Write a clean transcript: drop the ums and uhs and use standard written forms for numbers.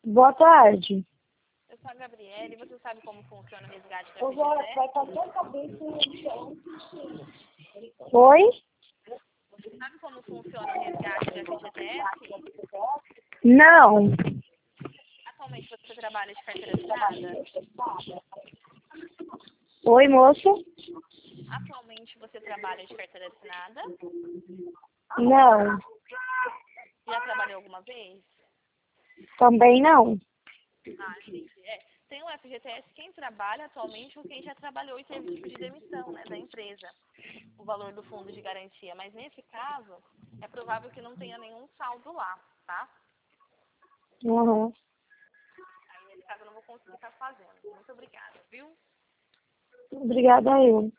Boa tarde. Eu sou a Gabriela e você sabe como funciona o resgate da Vai FGTS? fazer a cabeça no chão. Oi? Você sabe como funciona o resgate da FGTS? Não. Atualmente você trabalha de carteira assinada? Oi, moço? Atualmente você trabalha de carteira assinada? Não. Já trabalhou alguma vez? Também não. Ah, entendi. Tem o FGTS quem trabalha atualmente ou quem já trabalhou e teve tipo de demissão, né, da empresa, o valor do fundo de garantia. Mas nesse caso, é provável que não tenha nenhum saldo lá, tá? Uhum. Aí nesse caso eu não vou conseguir estar fazendo. Muito obrigada, viu? Obrigada eu.